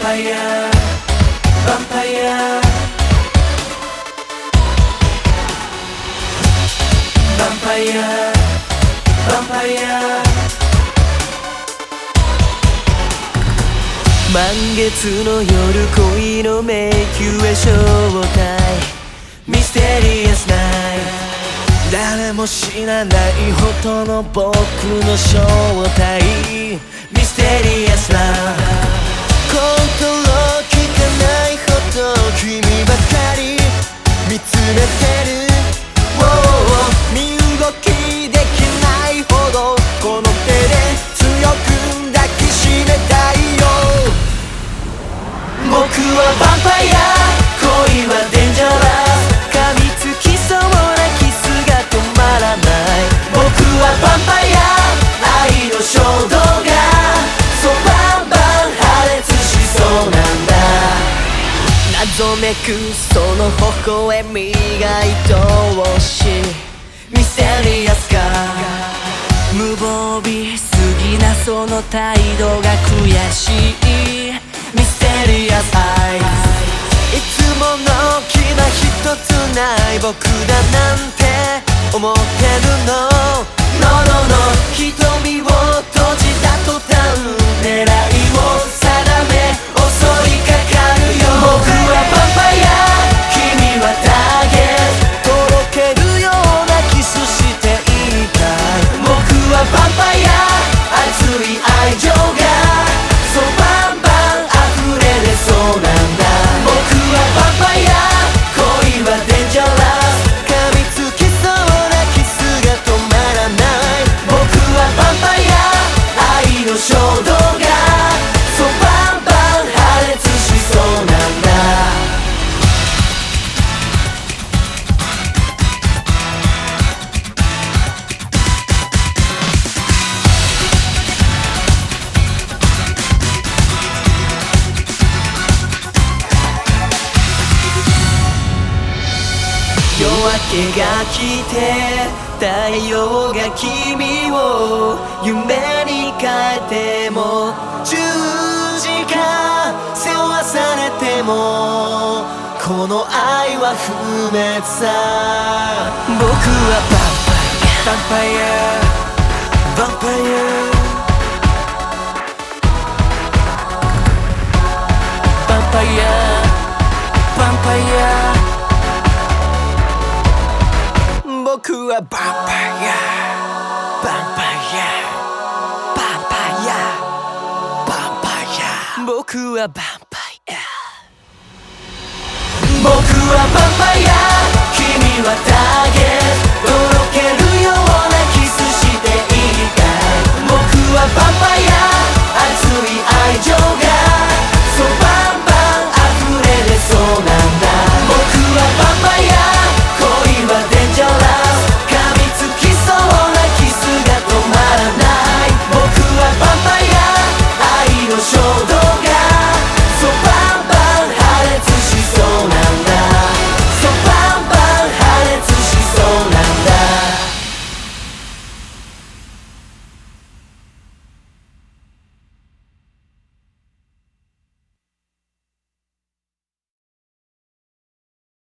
パイアヴァンパイアヴァンパイアヴァンパイア満月の夜恋の迷宮へ招待ミステリアスナイト誰も知らないほどの僕の正体ミステリアスラブ心聞かないほど君ばかり見つめてる、身動きできないほどこの手で強く抱きしめたいよ僕はヴァンパイア恋はデンジャラス噛みつきそうなキスが止まらない僕はヴァンパイア愛の衝動がそうバンバン破裂しそうなんだ謎めくその微笑みが愛おしいミステリアスか無防備すぎなその態度が悔しいミステリアスアイズいつもの気は一つない僕だなんて思ってるの No no no 瞳を閉じた途端狙いを定め襲いかかるよ僕はヴァンパイア君はターゲットとろけるようなキスしていたい僕はヴァンパイア熱い愛情がそうバンバン溢れ出そうなんだ僕はヴァンパイア恋はデンジャラス噛みつきそうなキスが止まらない僕はヴァンパイア愛の衝動がそうバンバン破裂しそうなんだ夜明けが来て太陽が君を夢に変えても十字架背負わされてもこの愛は不滅さ僕はヴァンパイアヴァンパイアヴァンパイアヴァンパイアヴァンパイア僕はヴァンパイアヴァンパイアヴァンパイアヴァンパイア僕はヴァンパイア僕はヴァンパイア君はターゲット